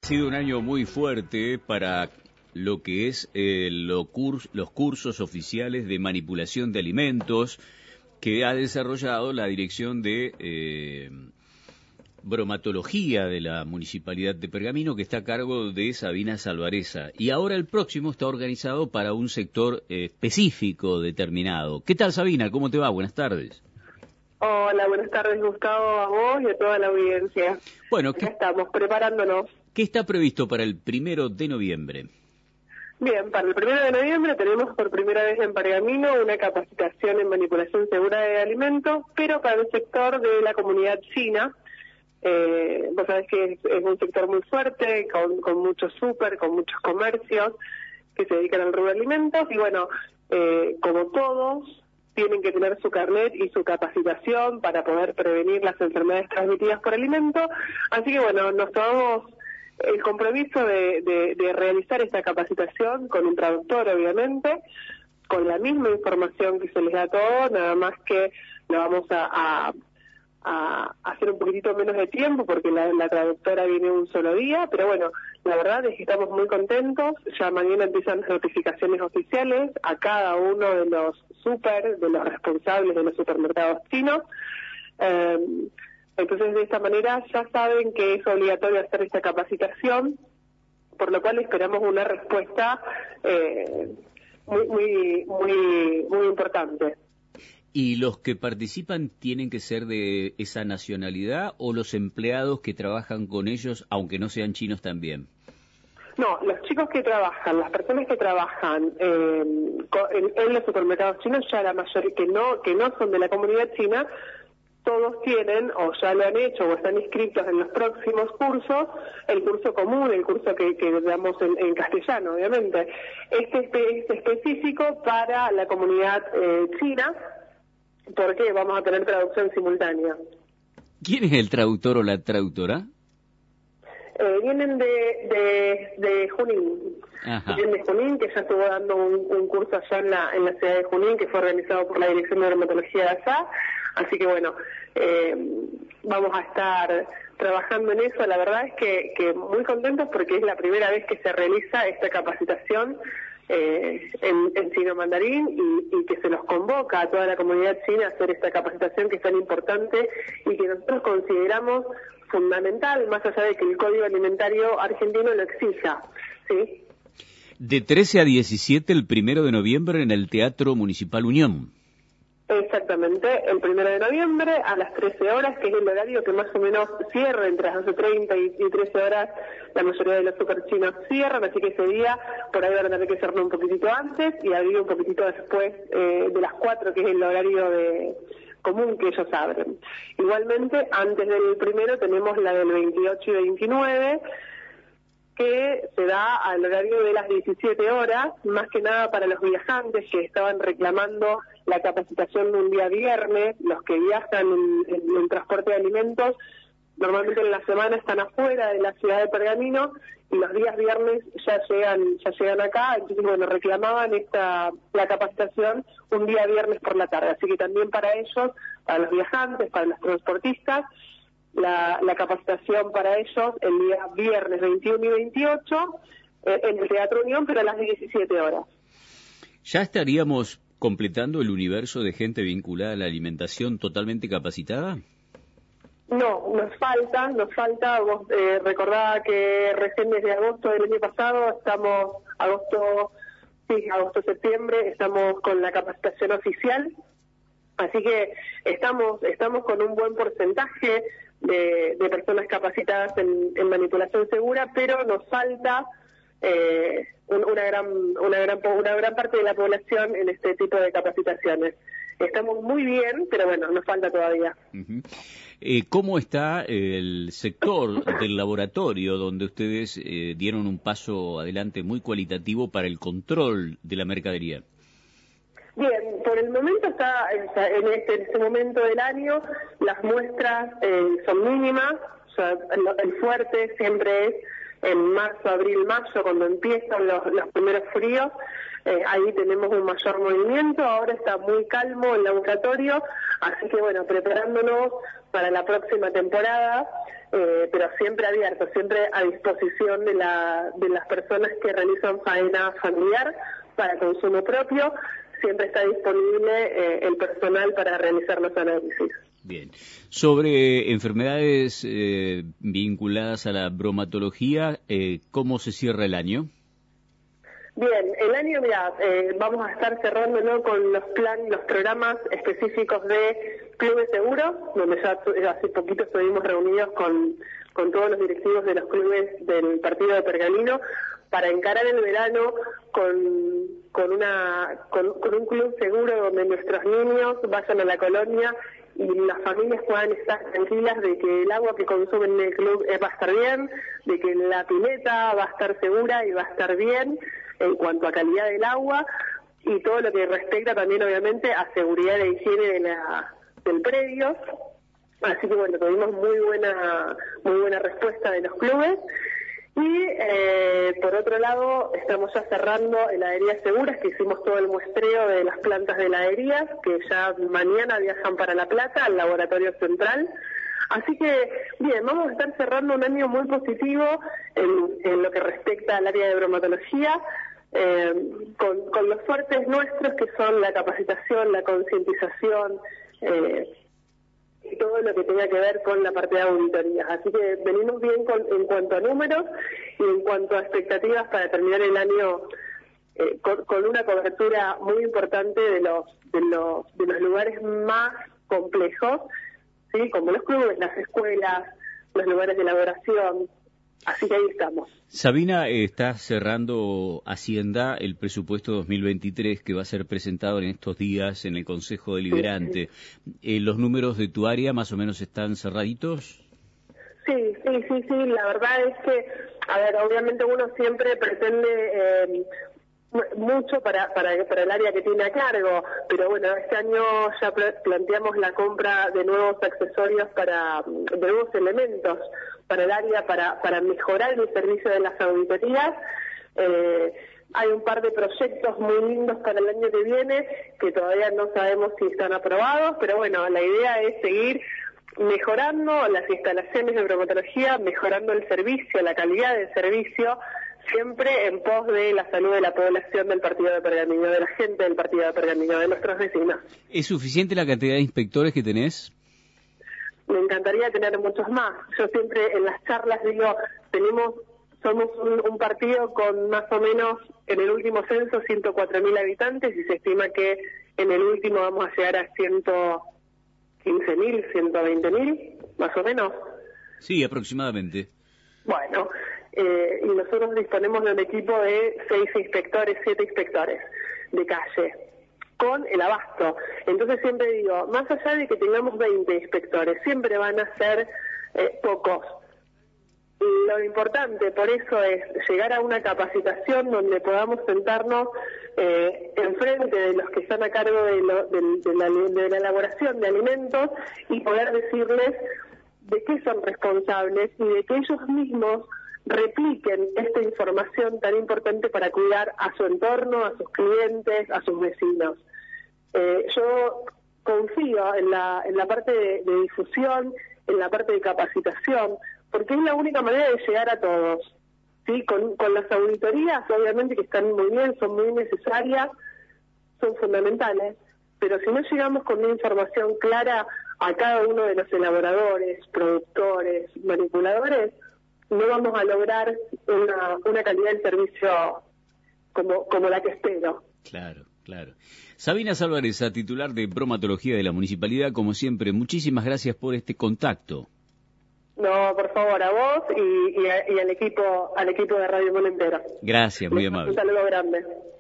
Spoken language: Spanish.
sido un año muy fuerte para lo que es los cursos oficiales de manipulación de alimentos que ha desarrollado la Dirección de Bromatología de la Municipalidad de Pergamino, que está a cargo de Sabina Salvareza. Y ahora el próximo está organizado para un sector específico determinado. ¿Qué tal, Sabina? ¿Cómo te va? Buenas tardes. Hola, buenas tardes, Gustavo, a vos y a toda la audiencia. Bueno, Acá estamos preparándonos. ¿Qué está previsto para el 1 de noviembre? Bien, para el 1 de noviembre tenemos por primera vez en Pergamino una capacitación en manipulación segura de alimentos, pero para el sector de la comunidad china. Vos sabés que es un sector muy fuerte, con muchos súper, con muchos comercios que se dedican al rubro de alimentos, y bueno, como todos, tienen que tener su carnet y su capacitación para poder prevenir las enfermedades transmitidas por alimentos. Así que bueno, nos tomamos el compromiso de realizar esta capacitación con un traductor, obviamente, con la misma información que se les da a todos, nada más que lo vamos a hacer un poquitito menos de tiempo porque la traductora viene un solo día, pero bueno, la verdad es que estamos muy contentos. Ya mañana empiezan las notificaciones oficiales a cada uno de los de los responsables de los supermercados chinos. Entonces, de esta manera ya saben que es obligatorio hacer esta capacitación, por lo cual esperamos una respuesta muy importante. ¿Y los que participan tienen que ser de esa nacionalidad o los empleados que trabajan con ellos, aunque no sean chinos también? No, los chicos que trabajan, las personas que trabajan en los supermercados chinos, ya la mayoría que no son de la comunidad china, todos tienen, o ya lo han hecho, o están inscritos en los próximos cursos, el curso común, el curso que damos en castellano, obviamente. Este es específico para la comunidad china, porque vamos a tener traducción simultánea. ¿Quién es el traductor o la traductora? Vienen de Junín. Ajá. Vienen de Junín, que ya estuvo dando un curso allá en la ciudad de Junín, que fue organizado por la Dirección de Bromatología de allá. Así que bueno, vamos a estar trabajando en eso. La verdad es que muy contentos porque es la primera vez que se realiza esta capacitación en chino mandarín y que se nos convoca a toda la comunidad china a hacer esta capacitación que es tan importante y que nosotros consideramos fundamental, más allá de que el Código Alimentario argentino lo exija, ¿sí? De 13 a 17 el 1 de noviembre en el Teatro Municipal Unión. Exactamente, el 1 de noviembre a las 13 horas, que es el horario que más o menos cierra entre las 12:30 y 13 horas, la mayoría de los superchinos cierran, así que ese día por ahí van a tener que cerrar un poquitito antes y abrir un poquitito después de las 4, que es el horario común que ellos abren. Igualmente, antes del 1 tenemos la del 28 y 29, que se da al horario de las 17 horas, más que nada para los viajantes que estaban reclamando la capacitación de un día viernes. Los que viajan en transporte de alimentos, normalmente en la semana están afuera de la ciudad de Pergamino, y los días viernes ya llegan acá, entonces bueno, reclamaban la capacitación un día viernes por la tarde. Así que también para ellos, para los viajantes, para los transportistas, la capacitación para ellos el día viernes 21 y 28 en el Teatro Unión, pero a las 17 horas. ¿Ya estaríamos completando el universo de gente vinculada a la alimentación totalmente capacitada? No, nos falta. Vos recordá que recién desde agosto del año pasado estamos, agosto-septiembre, estamos con la capacitación oficial, así que estamos con un buen porcentaje de personas capacitadas en manipulación segura, pero nos falta una gran parte de la población en este tipo de capacitaciones. Estamos muy bien, pero bueno, nos falta todavía. Uh-huh. ¿Cómo está el sector del laboratorio donde ustedes dieron un paso adelante muy cualitativo para el control de la mercadería? Bien, por el momento está en este momento del año, las muestras son mínimas, o sea, el fuerte siempre es en marzo, abril, mayo, cuando empiezan los primeros fríos, ahí tenemos un mayor movimiento. Ahora está muy calmo el laboratorio, así que bueno, preparándonos para la próxima temporada, pero siempre abierto, siempre a disposición de las personas que realizan faena familiar para consumo propio. Siempre está disponible el personal para realizar los análisis. Bien. Sobre enfermedades vinculadas a la bromatología, ¿cómo se cierra el año? Bien, el año, mira, vamos a estar cerrándolo con los programas específicos de Clubes Seguros, donde ya hace poquito estuvimos reunidos con todos los directivos de los clubes del partido de Pergamino para encarar el verano con un club seguro donde nuestros niños vayan a la colonia y las familias puedan estar tranquilas de que el agua que consumen en el club va a estar bien, de que la pileta va a estar segura y va a estar bien en cuanto a calidad del agua y todo lo que respecta también obviamente a seguridad e higiene del predio. Así que bueno, tuvimos muy buena respuesta de los clubes. Y por otro lado, estamos ya cerrando heladerías seguras, que hicimos todo el muestreo de las plantas de heladerías, que ya mañana viajan para La Plata, al laboratorio central. Así que, bien, vamos a estar cerrando un año muy positivo en lo que respecta al área de bromatología, con los fuertes nuestros, que son la capacitación, la concientización, y todo lo que tenga que ver con la parte de auditorías. Así que venimos bien en cuanto a números y en cuanto a expectativas para terminar el año con una cobertura muy importante de los lugares más complejos, ¿sí? Como los clubes, las escuelas, los lugares de elaboración. Así que ahí estamos. Sabina, está cerrando Hacienda el presupuesto 2023 que va a ser presentado en estos días en el Consejo Deliberante. Sí. ¿Los números de tu área más o menos están cerraditos? Sí, la verdad es que, a ver, obviamente uno siempre pretende mucho para el área que tiene a cargo, pero bueno, este año ya planteamos la compra de nuevos accesorios de nuevos elementos para el área, para mejorar el servicio de las auditorías. Hay un par de proyectos muy lindos para el año que viene que todavía no sabemos si están aprobados, pero bueno, la idea es seguir mejorando las instalaciones de bromatología, mejorando el servicio, la calidad del servicio, siempre en pos de la salud de la población del partido de Pergamino, de la gente del partido de Pergamino, de nuestros vecinos. ¿Es suficiente la cantidad de inspectores que tenés? Me encantaría tener muchos más. Yo siempre en las charlas digo, somos un partido con más o menos, en el último censo, 104.000 habitantes y se estima que en el último vamos a llegar a 115.000, 120.000, más o menos. Sí, aproximadamente. Bueno, y nosotros disponemos de un equipo de 7 inspectores de calle, con el abasto. Entonces siempre digo, más allá de que tengamos 20 inspectores, siempre van a ser pocos. Lo importante por eso es llegar a una capacitación donde podamos sentarnos enfrente de los que están a cargo de la elaboración de alimentos y poder decirles de qué son responsables y de que ellos mismos repliquen esta información tan importante para cuidar a su entorno, a sus clientes, a sus vecinos. Yo confío en la parte de difusión, en la parte de capacitación, porque es la única manera de llegar a todos. ¿Sí? Con las auditorías, obviamente que están muy bien, son muy necesarias, son fundamentales, pero si no llegamos con una información clara a cada uno de los elaboradores, productores, manipuladores, no vamos a lograr una calidad del servicio como la que espero. Claro. Sabina Salvarezza, titular de bromatología de la Municipalidad, como siempre, muchísimas gracias por este contacto. No, por favor, a vos y al equipo de Radio Mundo entero. Gracias, muy amable. Un saludo grande.